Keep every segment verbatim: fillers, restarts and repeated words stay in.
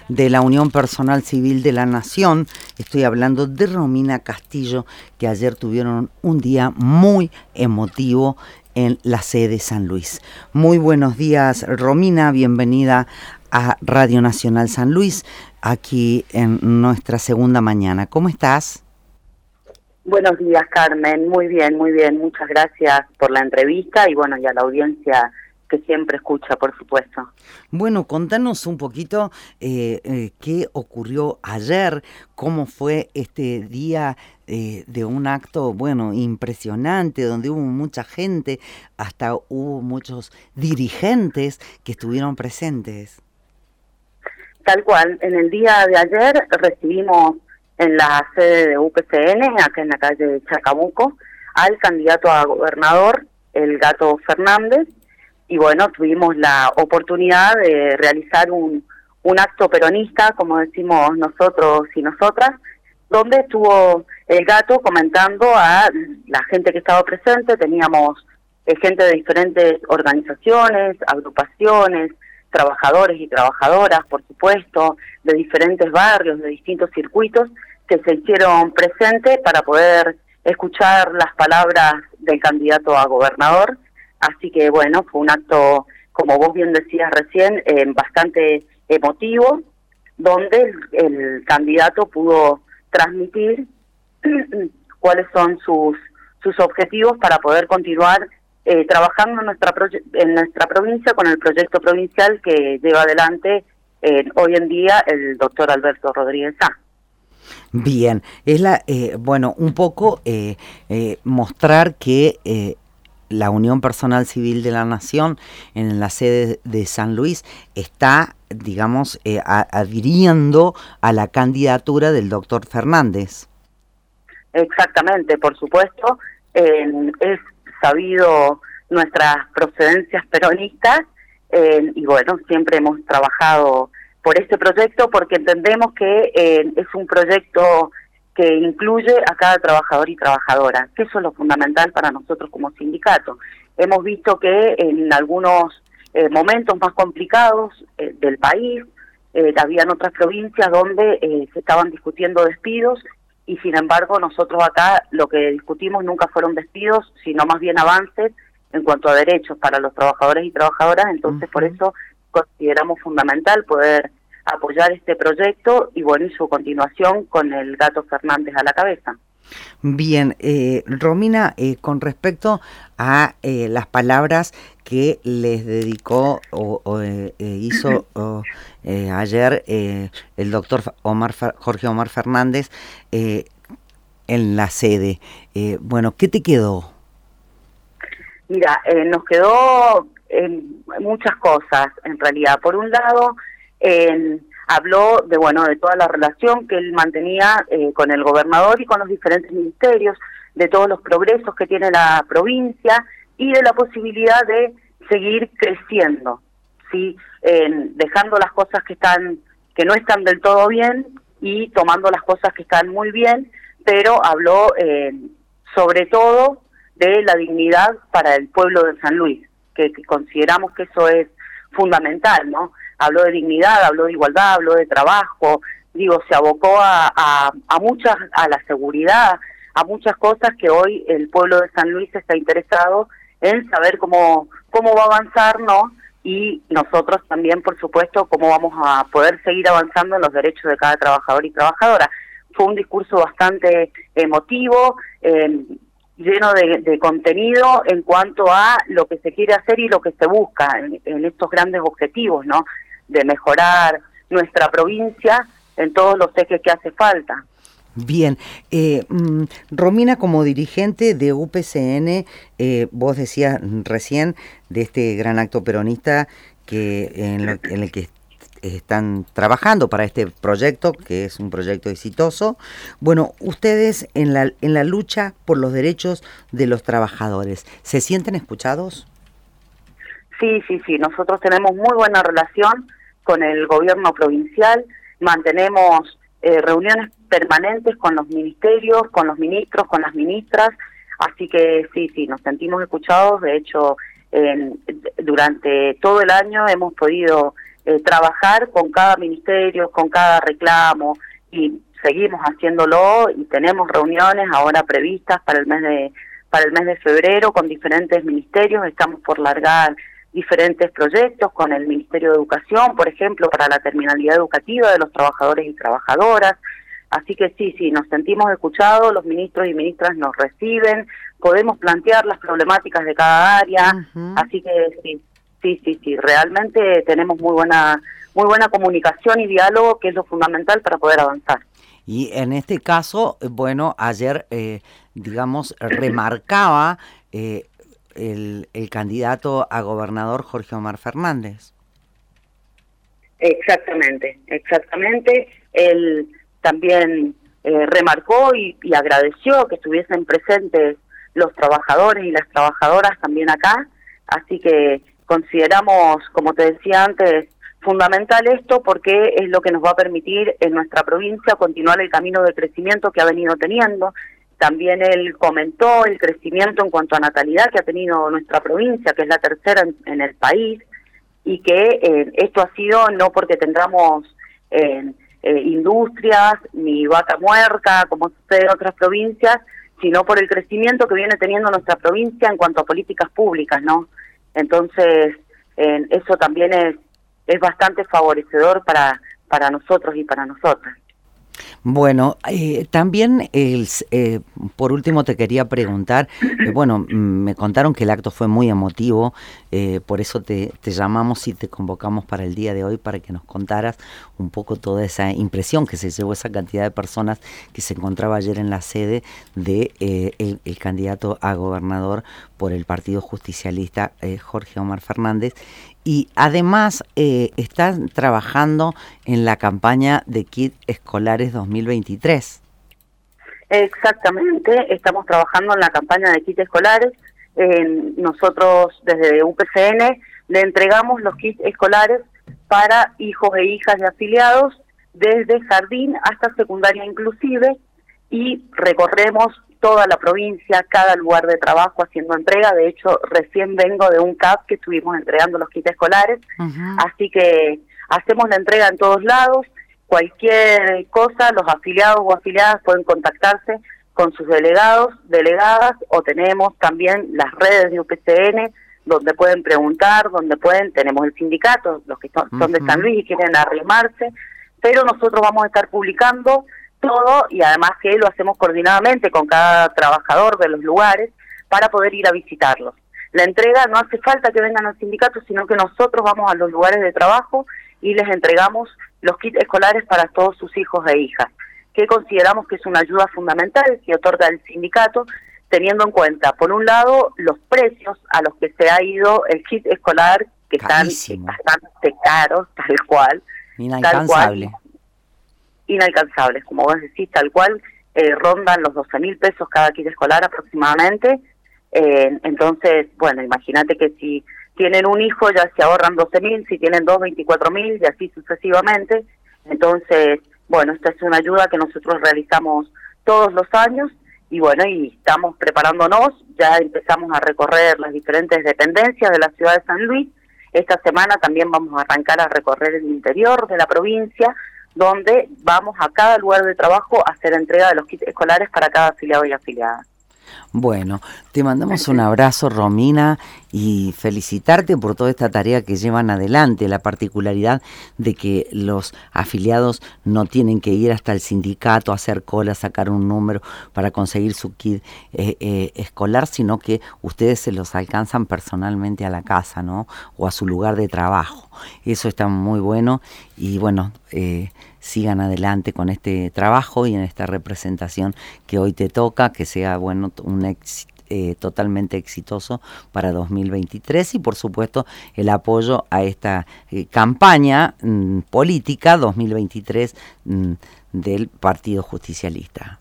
de la Unión Personal Civil de la Nación. Estoy hablando de Romina Castillo, que ayer tuvieron un día muy emotivo en la sede San Luis. Muy buenos días, Romina, bienvenida a Radio Nacional San Luis, aquí en nuestra segunda mañana. ¿Cómo estás? Buenos días, Carmen. Muy bien, muy bien. Muchas gracias por la entrevista y bueno, y a la audiencia que siempre escucha, por supuesto. Bueno, contanos un poquito eh, eh, qué ocurrió ayer, cómo fue este día eh, de un acto, bueno, impresionante, donde hubo mucha gente, hasta hubo muchos dirigentes que estuvieron presentes. Tal cual. En el día de ayer recibimos en la sede de U P C N, acá en la calle Chacabuco, al candidato a gobernador, el Gato Fernández, y bueno, tuvimos la oportunidad de realizar un, un acto peronista, como decimos nosotros y nosotras, donde estuvo el Gato comentando a la gente que estaba presente. Teníamos eh, gente de diferentes organizaciones, agrupaciones, trabajadores y trabajadoras, por supuesto, de diferentes barrios, de distintos circuitos, que se hicieron presentes para poder escuchar las palabras del candidato a gobernador. Así que bueno, fue un acto, como vos bien decías recién, eh, bastante emotivo, donde el, el candidato pudo transmitir cuáles son sus, sus objetivos para poder continuar Eh, trabajando en nuestra en nuestra provincia con el proyecto provincial que lleva adelante eh, hoy en día el doctor Alberto Rodríguez Sá. Bien, es la eh, bueno un poco eh, eh, mostrar que eh, la Unión Personal Civil de la Nación en la sede de San Luis está, digamos, eh, a, adhiriendo a la candidatura del doctor Fernández. Exactamente, por supuesto, eh, es sabido nuestras procedencias peronistas eh, y bueno, siempre hemos trabajado por este proyecto porque entendemos que eh, es un proyecto que incluye a cada trabajador y trabajadora, que eso es lo fundamental para nosotros como sindicato. Hemos visto que en algunos eh, momentos más complicados eh, del país, eh, habían otras provincias donde eh, se estaban discutiendo despidos, y sin embargo nosotros acá lo que discutimos nunca fueron despidos, sino más bien avances en cuanto a derechos para los trabajadores y trabajadoras. Entonces, uh-huh. Por eso consideramos fundamental poder apoyar este proyecto y bueno, y su continuación con el Gato Fernández a la cabeza. Bien, eh, Romina, eh, con respecto a eh, las palabras que les dedicó o, o eh, hizo o, eh, ayer eh, el doctor Omar Jorge Omar Fernández eh, en la sede, eh, bueno, ¿qué te quedó? Mira, eh, nos quedó eh, muchas cosas en realidad. Por un lado, eh, habló de bueno de toda la relación que él mantenía eh, con el gobernador y con los diferentes ministerios, de todos los progresos que tiene la provincia y de la posibilidad de seguir creciendo, sí, eh, dejando las cosas que están que no están del todo bien y tomando las cosas que están muy bien, pero habló eh, sobre todo de la dignidad para el pueblo de San Luis, que, que consideramos que eso es fundamental, ¿no? Habló de dignidad, habló de igualdad, habló de trabajo, digo, se abocó a, a, a muchas, a la seguridad, a muchas cosas que hoy el pueblo de San Luis está interesado en saber cómo, cómo va a avanzar, ¿no? Y nosotros también, por supuesto, cómo vamos a poder seguir avanzando en los derechos de cada trabajador y trabajadora. Fue un discurso bastante emotivo, eh, lleno de, de contenido en cuanto a lo que se quiere hacer y lo que se busca en, en estos grandes objetivos, ¿no? De mejorar nuestra provincia en todos los ejes que hace falta. Bien, eh, Romina, como dirigente de U P C N, eh, vos decías recién de este gran acto peronista que en, lo, en el que están trabajando para este proyecto, que es un proyecto exitoso. Bueno, ustedes en la, en la lucha por los derechos de los trabajadores, ¿se sienten escuchados? Sí, sí, sí, nosotros tenemos muy buena relación con el gobierno provincial, mantenemos eh, reuniones permanentes con los ministerios, con los ministros, con las ministras, así que sí, sí, nos sentimos escuchados. De hecho, eh, durante todo el año hemos podido eh, trabajar con cada ministerio, con cada reclamo, y seguimos haciéndolo y tenemos reuniones ahora previstas para el mes de para el mes de febrero con diferentes ministerios. Estamos por largar diferentes proyectos con el Ministerio de Educación, por ejemplo, para la terminalidad educativa de los trabajadores y trabajadoras. Así que sí, sí, nos sentimos escuchados, los ministros y ministras nos reciben, podemos plantear las problemáticas de cada área, uh-huh. Así que sí, sí, sí, sí, realmente tenemos muy buena, muy buena comunicación y diálogo, que es lo fundamental para poder avanzar. Y en este caso, bueno, ayer, eh, digamos, remarcaba eh, el, el candidato a gobernador Jorge Omar Fernández. Exactamente, exactamente. Él también eh, remarcó y, y agradeció que estuviesen presentes los trabajadores y las trabajadoras también acá, así que consideramos, como te decía antes, fundamental esto porque es lo que nos va a permitir en nuestra provincia continuar el camino de crecimiento que ha venido teniendo. También él comentó el crecimiento en cuanto a natalidad que ha tenido nuestra provincia, que es la tercera en, en el país, y que eh, esto ha sido no porque tengamos eh, eh, industrias ni vaca muerta, como sucede en otras provincias, sino por el crecimiento que viene teniendo nuestra provincia en cuanto a políticas públicas, ¿no? Entonces, eh, eso también es es bastante favorecedor para para nosotros y para nosotras. Bueno, eh, también, el, eh, por último te quería preguntar, eh, bueno, me contaron que el acto fue muy emotivo, eh, por eso te, te llamamos y te convocamos para el día de hoy para que nos contaras un poco toda esa impresión que se llevó esa cantidad de personas que se encontraba ayer en la sede de eh, el, el candidato a gobernador por el Partido Justicialista, eh, Jorge Omar Fernández. Y además eh, están trabajando en la campaña de kits escolares dos mil veintitrés. Exactamente, estamos trabajando en la campaña de kits escolares. Eh, nosotros desde U P C N le entregamos los kits escolares para hijos e hijas de afiliados desde jardín hasta secundaria inclusive, y recorremos toda la provincia, cada lugar de trabajo haciendo entrega. De hecho, recién vengo de un C A P que estuvimos entregando los kits escolares, uh-huh. Así que hacemos la entrega en todos lados. Cualquier cosa, los afiliados o afiliadas pueden contactarse con sus delegados, delegadas, o tenemos también las redes de U P C N, donde pueden preguntar, donde pueden, tenemos el sindicato, los que son, uh-huh. son de San Luis y quieren arrimarse, pero nosotros vamos a estar publicando todo, y además que lo hacemos coordinadamente con cada trabajador de los lugares para poder ir a visitarlos. La entrega no hace falta que vengan al sindicato, sino que nosotros vamos a los lugares de trabajo y les entregamos los kits escolares para todos sus hijos e hijas, que consideramos que es una ayuda fundamental que otorga el sindicato, teniendo en cuenta, por un lado, los precios a los que se ha ido el kit escolar, que Carísimo. Están bastante caros, tal cual. Inalcanzable. Tal cual, inalcanzables, como vos decís, tal cual, eh, rondan los doce mil pesos cada kit escolar aproximadamente. Eh, entonces, bueno, imagínate que si tienen un hijo ya se ahorran doce mil, si tienen dos, veinticuatro mil, y así sucesivamente. Entonces, bueno, esta es una ayuda que nosotros realizamos todos los años, y bueno, y estamos preparándonos, ya empezamos a recorrer las diferentes dependencias de la ciudad de San Luis. Esta semana también vamos a arrancar a recorrer el interior de la provincia, donde vamos a cada lugar de trabajo a hacer entrega de los kits escolares para cada afiliado y afiliada. Bueno, te mandamos un abrazo, Romina, y felicitarte por toda esta tarea que llevan adelante, la particularidad de que los afiliados no tienen que ir hasta el sindicato a hacer cola, sacar un número para conseguir su kit eh, eh, escolar, sino que ustedes se los alcanzan personalmente a la casa, ¿no? O a su lugar de trabajo. Eso está muy bueno, y bueno, eh, sigan adelante con este trabajo y en esta representación que hoy te toca, que sea bueno un éxito. Eh, totalmente exitoso para dos mil veintitrés, y por supuesto el apoyo a esta eh, campaña mm, política dos mil veintitrés mm, del Partido Justicialista.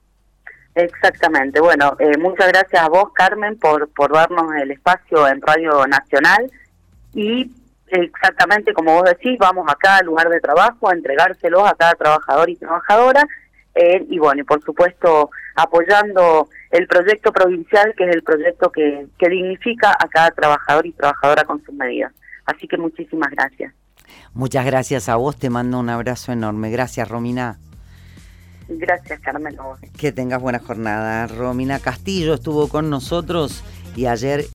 Exactamente. Bueno, eh, muchas gracias a vos, Carmen, por, por darnos el espacio en Radio Nacional, y exactamente como vos decís, vamos a cada lugar de trabajo a entregárselos a cada trabajador y trabajadora, eh, y bueno, y por supuesto apoyando el proyecto provincial, que es el proyecto que, que dignifica a cada trabajador y trabajadora con sus medidas. Así que muchísimas gracias. Muchas gracias a vos, te mando un abrazo enorme. Gracias, Romina. Gracias, Carmen. Que tengas buena jornada. Romina Castillo estuvo con nosotros y ayer